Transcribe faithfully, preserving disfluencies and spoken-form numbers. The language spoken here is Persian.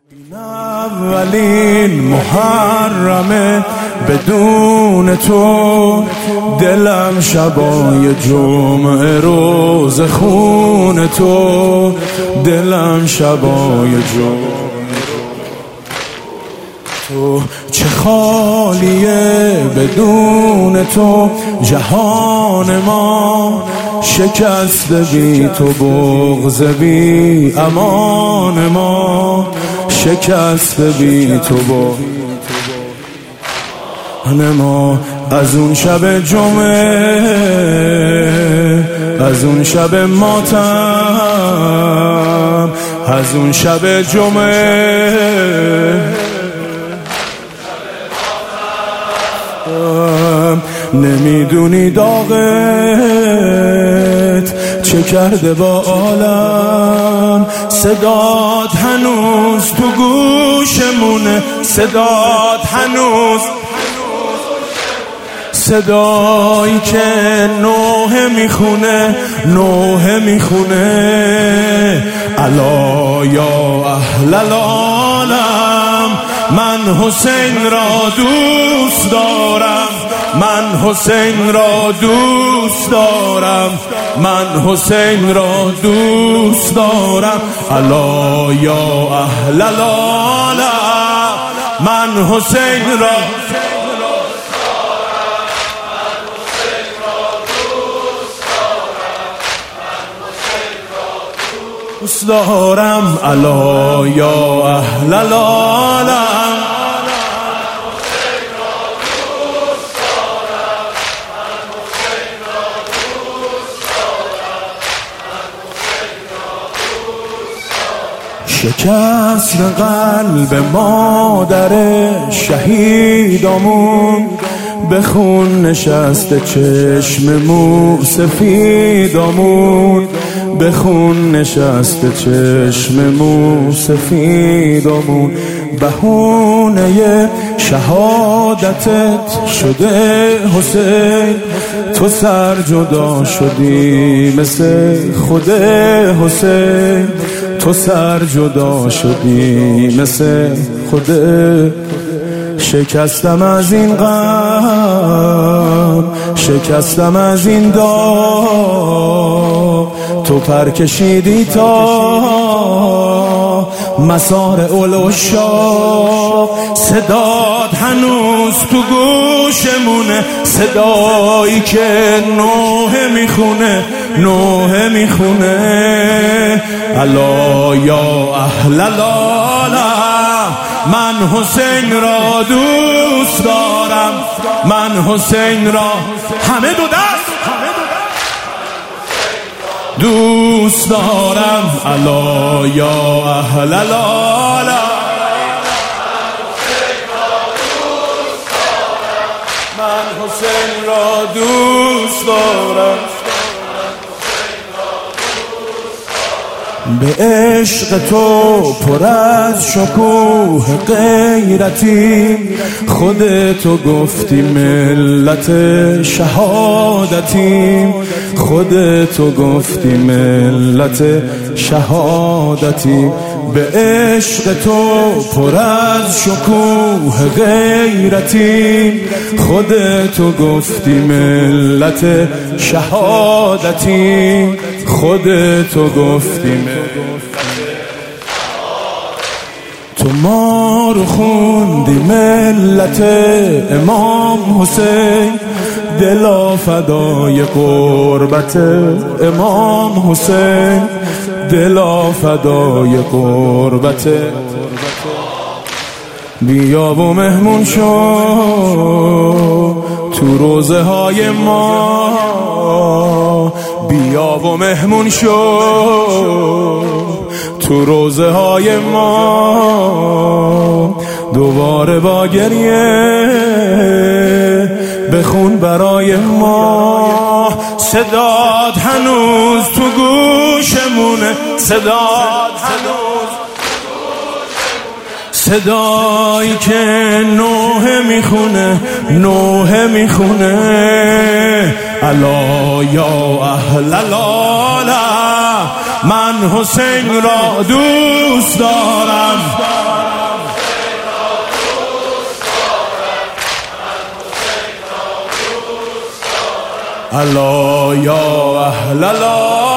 این اولین محرمه بدون تو، دلم شبای جمعه روز خون تو، دلم شبای جمعه تو. چه خالیه بدون تو جهان ما، شکست بی تو بغض بی امان ما، شکست بی تو با ما. از اون شب جمعه، از اون شب ماتم، از اون شب جمعه نمیدونی داغت چه کرده با عالم. صدات هنوز تو گوشمونه، صدات هنوز، صدایی که نوحه میخونه، نوحه میخونه. الا یا اهل العالم، من حسین را دوست دارم، من حسین را دوست دارم، من حسین را دوست دارم. الا یا اهل العالم، من حسین را دوست دارم. الا یا اهل العالم، شکست قلب مادر شهیدامون، به خون نشسته چشم مو سفیدامون، به خون نشسته چشم مو سفیدامون. بهونه شهادتت شده حسین، تو سر جدا شدی مثل خود حسین، تو سر جدا شدی مثل خود. شکستم از این غم، شکستم از این داغ، تو پر کشیدی تا مسار العشاق. صدات هنوز تو گوشمونه، صدایی که نوحه میخونه، نوحه میخونه. الا یا اهل العالم، من حسین را دوست دارم، من حسین را همه دو دست دوست دارم. الا یا اهل العالم، من حسین را دوست دارم. به عشق تو پر از شکوه غیرتی، خودتو گفتی ملت شهادتی، خودتو گفتی ملت شهادتی. به عشق تو پر از شکوه غیرتی، خودتو گفتی ملت شهادتی، خودتو گفتی ملت. تو ما رو خوندی ملت امام حسین، دلا فدای قربت امام حسین، دلا فدای قربت. بیا و مهمون شو تو روزه های ما، بیا و مهمون شو تو روزه های ما. دوباره با گریه بخون برای ما. صدات هنوز تو گوشمونه، صدات هنوز، صدایی که نوحه میخونه، نوحه میخونه. الا یا اهل العالم، من حسین را دوست دارم. الله یا اهل الله